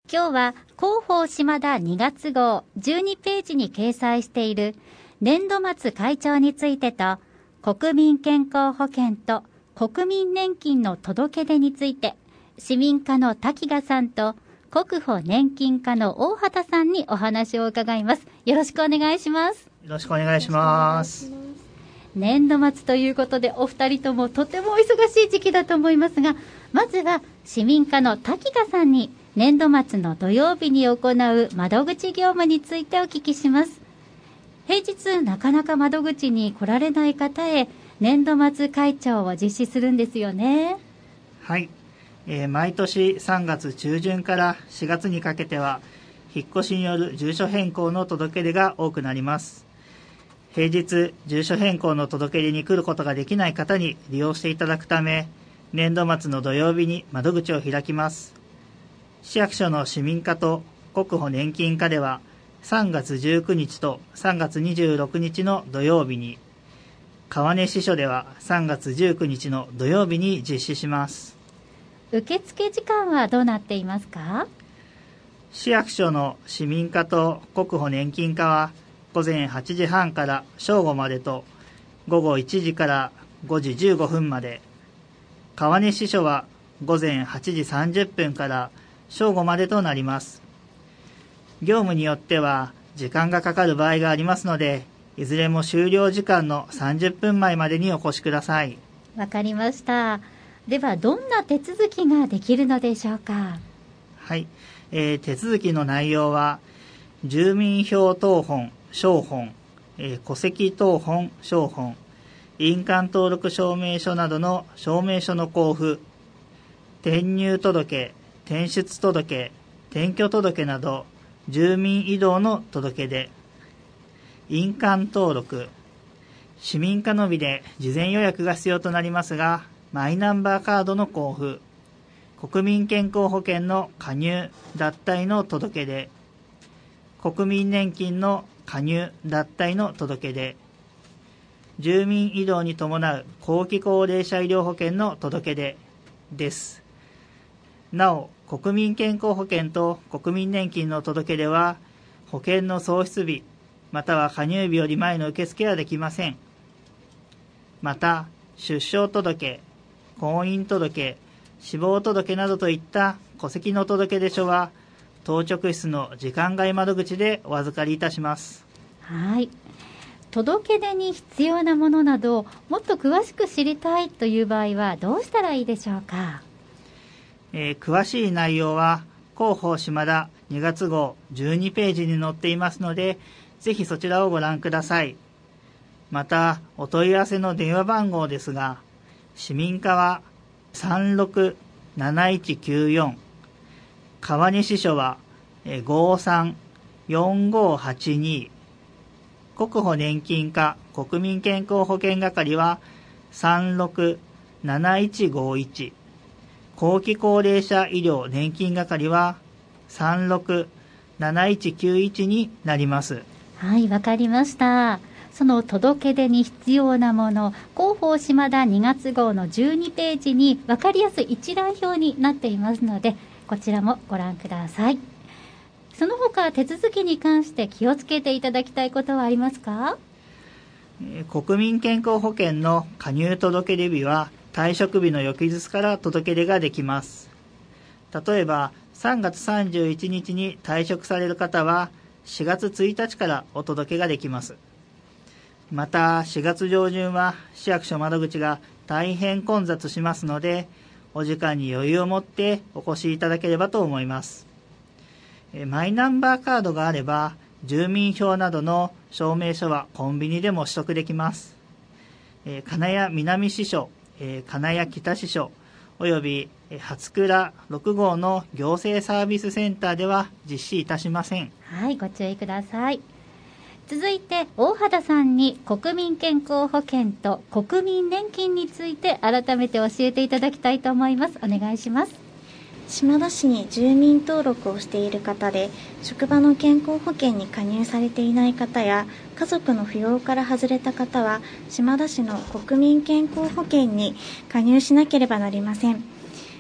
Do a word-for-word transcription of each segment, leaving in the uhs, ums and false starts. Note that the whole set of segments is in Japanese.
今日は広報島田にがつ号じゅうにページに掲載している年度末開帳についてと国民健康保険と国民年金の届け出について市民課の滝賀さんと国保年金課の大畑さんにお話を伺います。よろしくお願いします。 よろしくお願いします。 年度末ということでお二人ともとてもお忙しい時期だと思いますが、まずは市民課の滝賀さんに年度末の土曜日に行う窓口業務についてお聞きします。平日なかなか窓口に来られない方へ年度末開帳を実施するんですよね。 はい、えー、毎年さんがつ中旬からしがつにかけては引っ越しによる住所変更の届け出が多くなります。平日住所変更の届け出に来ることができない方に利用していただくため、年度末の土曜日に窓口を開きます。市役所の市民課と国保年金課ではさんがつじゅうくにちとさんがつにじゅうろくにちの土曜日に、川根支所ではさんがつじゅうくにちの土曜日に実施します。 受付時間はどうなっていますか？ 市役所の市民課と国保年金課はごぜんはちじはんから正午までとごごいちじからごじじゅうごふんまで、川根支所はごぜんはちじさんじゅっぷんから正午までとなります。業務によっては時間がかかる場合がありますので、いずれも終了時間のさんじゅっぷんまえまでにお越しください。 わかりました。ではどんな手続きができるのでしょうか？ はい、えー、手続きの内容は住民票謄本証本、えー、戸籍謄本証本、印鑑登録証明書などの証明書の交付、転入届、転出届、転居届など住民移動の届け出、印鑑登録、市民課のみで事前予約が必要となりますが、マイナンバーカードの交付、国民健康保険の加入・脱退の届け出、国民年金の加入・脱退の届け出、住民移動に伴う後期高齢者医療保険の届け出です。なお、国民健康保険と国民年金の届け出は、保険の創出日、または加入日より前の受付はできません。また、出生届、婚姻届、死亡届などといった戸籍の届出書は、当直室の時間外窓口でお預かりいたします。 はい。届け出に必要なものなど、もっと詳しく知りたいという場合はどうしたらいいでしょうか？ えー、詳しい内容は広報島田にがつ号じゅうにページに載っていますので、ぜひそちらをご覧ください。また、お問い合わせの電話番号ですが、市民課はさんろくなないちきゅうよん、川根支所はごーさんよんごーはちに、国保年金課国民健康保険係はさんろくなないちごいち、後期高齢者医療年金係はさんろくなないちきゅういちになります。 はい、わかりました。その届け出に必要なもの、広報島田にがつ号のじゅうにページにわかりやすい一覧表になっていますので、こちらもご覧ください。その他手続きに関して気をつけていただきたいことはありますか？ 国民健康保険の加入届出日は退職日の翌日から届け出ができます。例えばさんがつさんじゅういちにちに退職される方はしがつついたちからお届けができます。またしがつ上旬は市役所窓口が大変混雑しますので、お時間に余裕を持ってお越しいただければと思います。マイナンバーカードがあれば住民票などの証明書はコンビニでも取得できます。金谷南支所、金谷北支所および初倉ろく号の行政サービスセンターでは実施いたしません。 はい、ご注意ください。続いて大畑さんに国民健康保険と国民年金について改めて教えていただきたいと思います。お願いします。 島田市に住民登録をしている方で職場の健康保険に加入されていない方や家族の扶養から外れた方は島田市の国民健康保険に加入しなければなりません。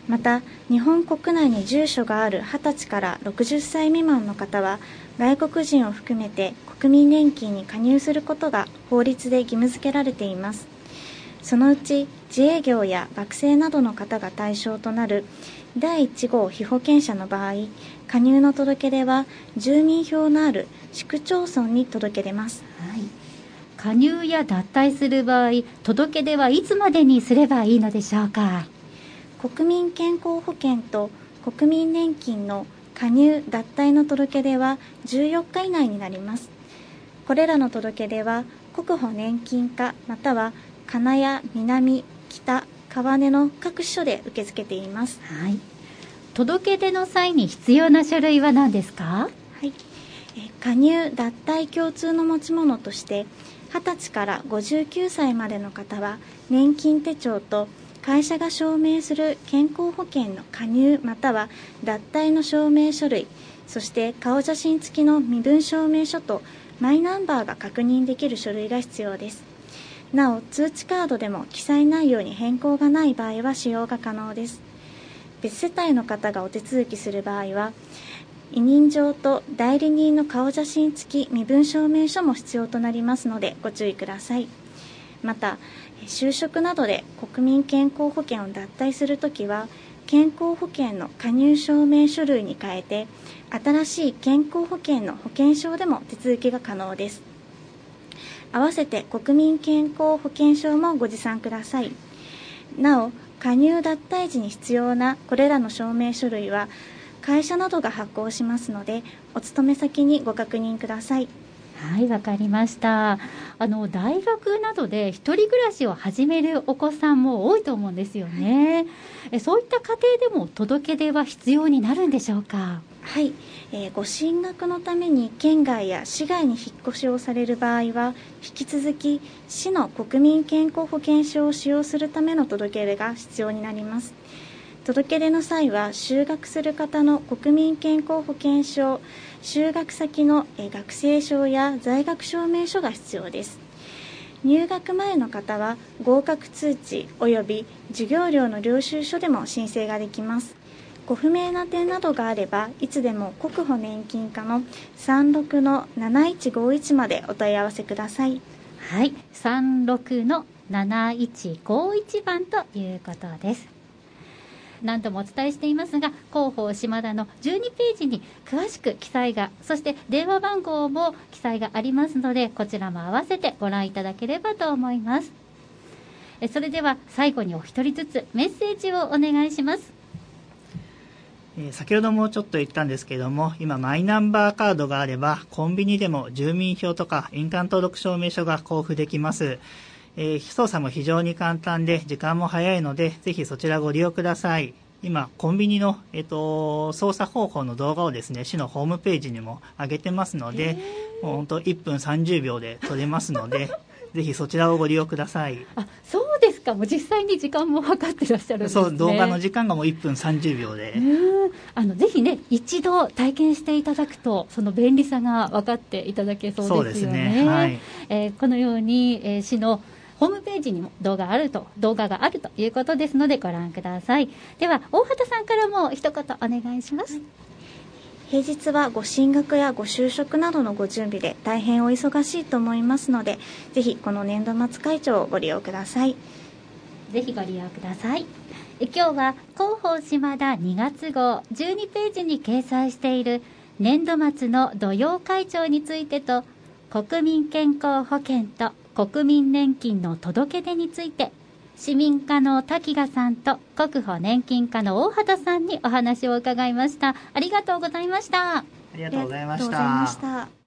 また日本国内に住所があるはたちからろくじゅっさい未満の方は外国人を含めて国民年金に加入することが法律で義務付けられています。そのうち自営業や学生などの方が対象となるだいいち号被保険者の場合、加入の届け出は住民票のある市区町村に届け出ます。 はい、加入や脱退する場合、届け出はいつまでにすればいいのでしょうか。 国民健康保険と国民年金の加入・脱退の届け出はじゅうよっか以内になります。これらの届け出は国保年金課または金谷、南、北、川根の各所で受け付けています。 はい、届け出の際に必要な書類は何ですか。 はい、え加入・脱退共通の持ち物としてはたちからごじゅうきゅうさいまでの方は年金手帳と会社が証明する健康保険の加入または脱退の証明書類、そして顔写真付きの身分証明書とマイナンバーが確認できる書類が必要です。なお通知カードでも記載内容に変更がない場合は使用が可能です。別世帯の方がお手続きする場合は委任状と代理人の顔写真付き身分証明書も必要となりますのでご注意ください。また就職などで国民健康保険を脱退するときは健康保険の加入証明書類に変えて新しい健康保険の保険証でも手続きが可能です。合わせて国民健康保険証もご持参ください。なお加入脱退時に必要なこれらの証明書類は会社などが発行しますのでお勤め先にご確認ください。 はい、わかりました。あの大学などで一人暮らしを始めるお子さんも多いと思うんですよね。えそういった家庭でも届け出は必要になるんでしょうか。 はい、えー、ご進学のために県外や市外に引っ越しをされる場合は引き続き市の国民健康保険証を使用するための届け出が必要になります。届け出の際は就学する方の国民健康保険証、就学先の学生証や在学証明書が必要です。入学前の方は合格通知および授業料の領収書でも申請ができます。ご不明な点などがあればいつでも国保年金課の さんろくのなないちごいち までお問い合わせください。 はい、さんろくのなないちごいちばんということです。何度もお伝えしていますが広報島田のじゅうにページに詳しく記載が、そして電話番号も記載がありますのでこちらも合わせてご覧いただければと思います。それでは最後にお一人ずつメッセージをお願いします。 先ほどもちょっと言ったんですけれども、今マイナンバーカードがあればコンビニでも住民票とか印鑑登録証明書が交付できます。えー、操作も非常に簡単で時間も早いのでぜひそちらご利用ください。今コンビニの、えー、と操作方法の動画をですね市のホームページにも上げてますので、もう本当いっぷんさんじゅうびょうで撮れますのでぜひそちらをご利用ください。 あ、そうですか。もう実際に時間も計ってらっしゃるんですね。 そう、動画の時間がもういっぷんさんじゅうびょうで、 うんあのぜひね一度体験していただくとその便利さが分かっていただけそうですよね。 そうですね、はい。 えー、このように、えー、市のホームページにも動画があると動画があるということですのでご覧ください。では大畑さんからも一言お願いします。はい、 平日はご進学やご就職などのご準備で大変お忙しいと思いますのでぜひこの年度末会長をご利用ください。 ぜひご利用ください。え今日は広報島田にがつ号じゅうにページに掲載している年度末の土曜会長についてと国民健康保険と国民年金の届け出について市民課の滝賀さんと国保年金課の大畑さんにお話を伺いました。ありがとうございました。 ありがとうございました。